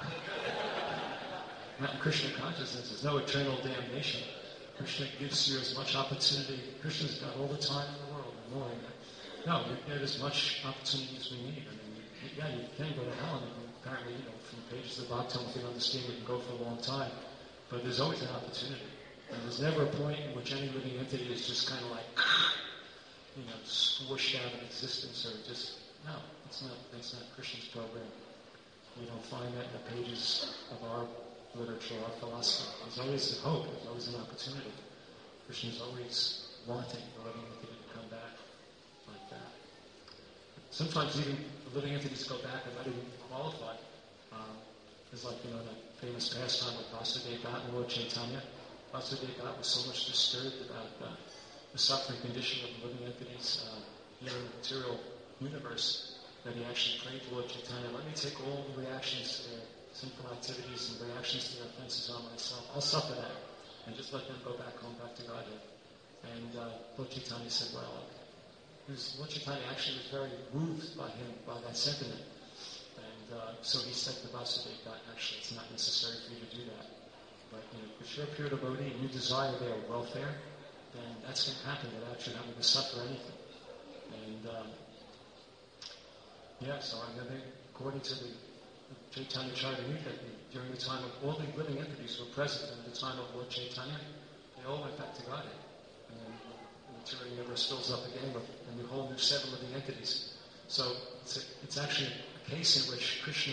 Not in Krishna consciousness. There's no eternal damnation. Krishna gives you as much opportunity. Krishna's got all the time in the world, and more. No, you get as much opportunity as we need. I mean, yeah, you can go to hell, and apparently, you know, from the pages of the Bhagavatam, if you understand, you can go for a long time. But there's always an opportunity. And there's never a point in which any living entity is just kind of like, you know, squished out of existence, or just, no, it's not, that's not Krishna's program. We don't find that in the pages of our literature, our philosophy. There's always a hope, there's always an opportunity. Krishna's always wanting the living entity to come back like that. Sometimes even the living entities go back and not even qualify. Um, there's like, you know, that famous pastime with Vasudeva Bhatt and Lord Chaitanya. Vasudeva Bhatt was so much disturbed about uh, the suffering condition of the living entities uh, here in the material universe that he actually prayed to Lord Chaitanya, let me take all the reactions to their sinful activities and reactions to their offenses on myself. I'll suffer that and just let them go back home, back to Godhead. And uh, Lord Chaitanya said, well, okay. Was, Lord Chaitanya actually was very moved by him, by that sentiment. And uh, so he said to Vasudeva Bhatt, actually, it's not necessary for you to do that. But, you know, if you're a pure devotee and you desire their welfare, then that's going to happen without you having to suffer anything. And, um, yeah, so I mean, they, according to the, the Chaitanya Charitamrita, during the time of all the living entities who were present at the time of Lord Chaitanya, they all went back to Godhead. And then the material universe fills up again with a new, whole new set of living entities. So it's, a, it's actually a case in which Krishna,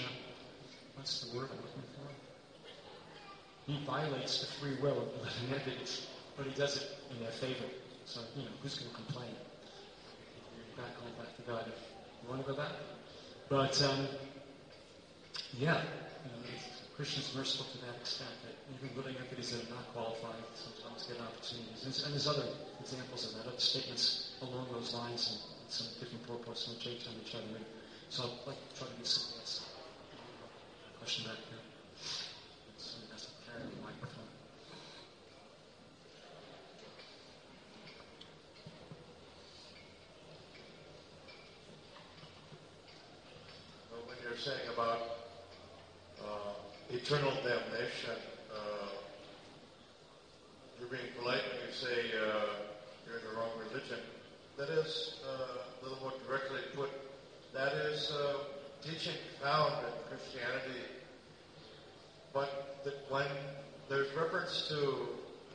what's the word I'm looking for? He violates the free will of the living entities. but he does it in their favor. So, you know, who's going to complain? Back home, back to God if you want to go back. But, um, yeah, you know, Krishna's merciful to that extent that even living entities that are not qualified sometimes get opportunities. And, and there's other examples of that, other statements along those lines and, and some different purports from Chaitanya Charitamrita. So I'd like to try to give something else. Question back there. Somebody has to carry the microphone. Well, when you're saying about uh, eternal damnation, uh, you're being polite when you say uh, you're in the wrong religion. That is uh, a little more directly put. That is uh, teaching found in Christianity. But that when there's reference to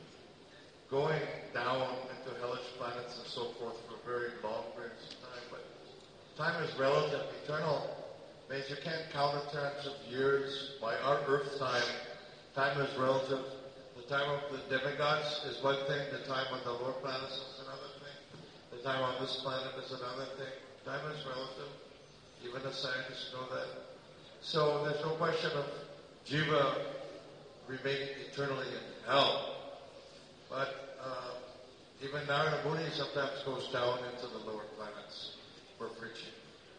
going down into hellish planets and so forth for very long periods of time, but time is relative. Eternal means you can't count in terms of years. By our earth time, time is relative. The time of the demigods is one thing. The time of the lower planets is another thing. The time on this planet is another thing. Time is relative. Even the scientists know that. So there's no question of Jiva remaining eternally in hell. But uh, even Narada Muni sometimes goes down into the lower planets for preaching.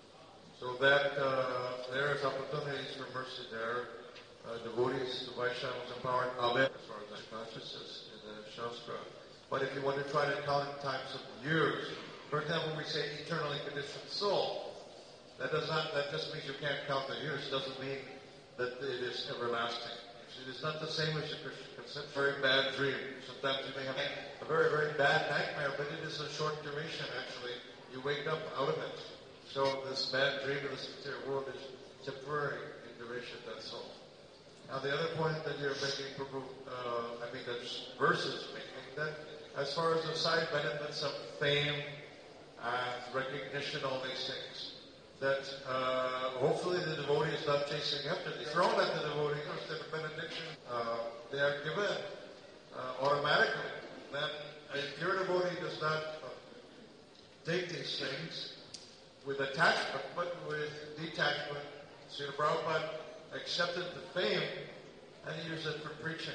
So that uh, there is opportunities for mercy there. Uh, devotees, the Vaishnavas empowered Abe, as far as I'm conscious, is in the Shastra. But if you want to try to count in times of years, for example, we say eternally conditioned soul. That does not. That just means you can't count the years. It doesn't mean that it is everlasting. See, it's not the same as your Christian concept. Very bad dream. Sometimes you may have a very, very bad nightmare, but it is a short duration. Actually, you wake up out of it. So this bad dream of this material world is temporary in duration. That's all. Now the other point that you're making, Prabhu, uh, I mean, that verse is making, that as far as the side benefits of fame and recognition, all these things, that uh, hopefully the devotee is not chasing after. They're thrown at the devotee instead of benediction. Uh, they are given uh, automatically. Then a pure devotee does not uh, take these things with attachment, but with detachment. Srila Prabhupada accepted the fame and he used it for preaching.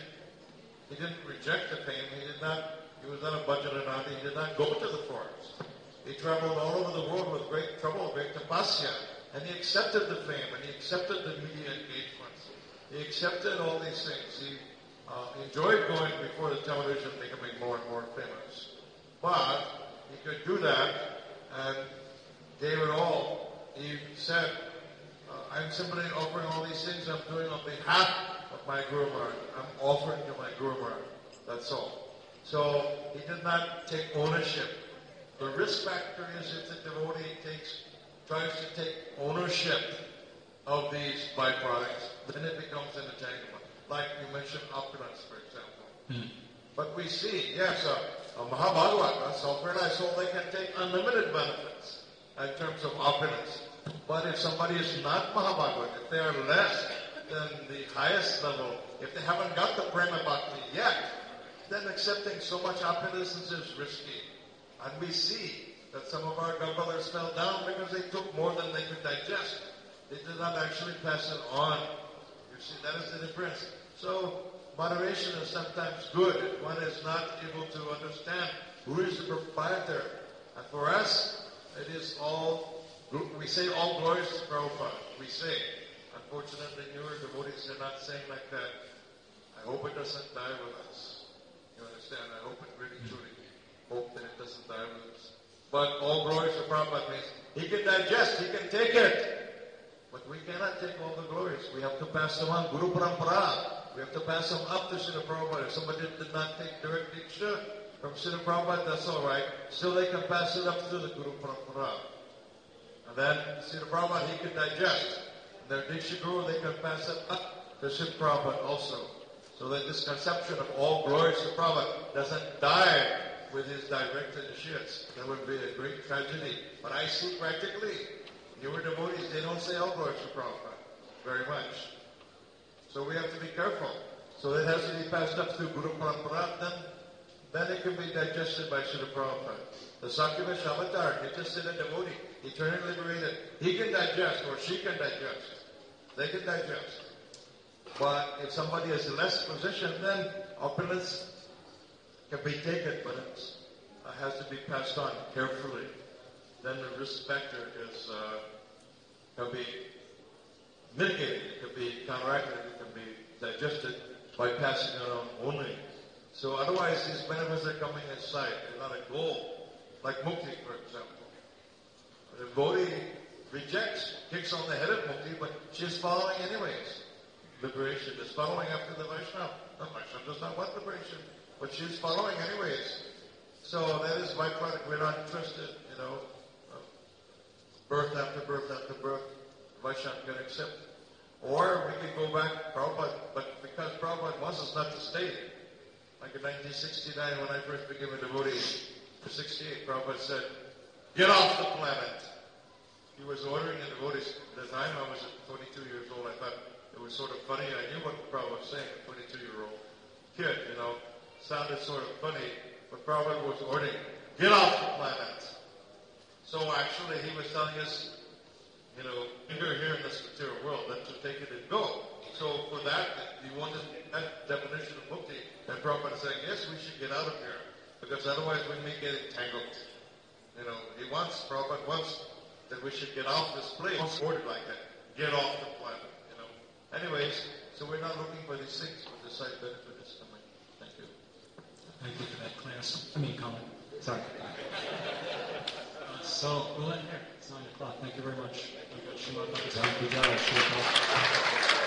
He didn't reject the fame. He did not. He was not a Bhajanananda. He did not go to the forest. He traveled all over the world with great trouble, great tapasya, and he accepted the fame, and he accepted the media engagements. He accepted all these things. He uh, enjoyed going before the television, becoming more and more famous. But he could do that and gave it all. He said, uh, I'm simply offering all these things I'm doing on behalf of my Guru Maharaj. I'm offering to my Guru Maharaj. That's all. So he did not take ownership. The risk factor is if the devotee takes, tries to take ownership of these byproducts, then it becomes an entanglement. Like you mentioned opulence, for example. Hmm. But we see, yes, a, a Mahabhagavat, a self-realized soul, they can take unlimited benefits in terms of opulence. But if somebody is not Mahabhagavat, if they are less than the highest level, if they haven't got the Prema Bhakti yet, then accepting so much opulence is risky. And we see that some of our godfathers fell down because they took more than they could digest. They did not actually pass it on. You see, that is the difference. So, moderation is sometimes good if one is not able to understand who is the proprietor. And for us, it is all, we say all glories to Prabhupada. We say. Unfortunately, newer devotees are not saying like that. I hope it doesn't die with us. You understand? I hope it really truly hope that it doesn't die with us. But all glories to Prabhupada means he can digest, he can take it. But we cannot take all the glories. We have to pass them on. Guru Parampara. We have to pass them up to Srila Prabhupada. If somebody did not take direct diksha from Srila Prabhupada, that's all right. Still they can pass it up to the Guru Parampara. And then Srila Prabhupada, he can digest. And their diksha guru, they can pass it up to Srila Prabhupada also. So that this conception of all glories to Prabhupada doesn't die with his direct initiates. That would be a great tragedy. But I see practically, newer devotees, they don't say all glories to Prabhupada very much. So we have to be careful. So it has to be passed up through Guru Parampara, then then it can be digested by Srila Prabhupada. The Sakyavas avatar, he just said a devotee, eternally liberated. He can digest or she can digest. They can digest. But if somebody has a less position, then opulence can be taken, but it uh, has to be passed on carefully. Then the risk factor is uh, can be mitigated, it can be counteracted, it can be digested by passing it on only. So otherwise these benefits are coming in sight, they're not a goal. Like mukti, for example. The devotee rejects, kicks on the head of mukti, but she's following anyways. Liberation is following after the Vaishnava. The Vaishnava does not want liberation, but she's following anyways. So that is byproduct. We're not interested, you know, birth after birth after birth. Vaishnava can accept. Or we can go back, Prabhupada, but because Prabhupada wants us not to stay. Like in nineteen sixty-nine, when I first became a devotee, in sixty-eight, Prabhupada said, get off the planet. He was ordering the devotees. At the time I was twenty-two years old, I thought it was sort of funny. I knew what Prabhupada was saying, a twenty-two-year-old kid, you know. Sounded sort of funny, but Prabhupada was ordering, get off the planet. So actually he was telling us, you know, you're here in this material world, let's just take it and go. So for that, you wanted that definition of mukti, and Prabhupada is saying, yes, we should get out of here, because otherwise we may get entangled. You know, he wants, Prabhupada wants that we should get off this place. It's worded like that. Get off the planet, you know. Anyways, so we're not looking for these things, but the side benefit is coming. Thank you. Thank you for that class. I mean, comment. Sorry. Uh, so, we'll end here. It's nine o'clock. Thank you very much. Thank you, Shrimad Bhagavatam.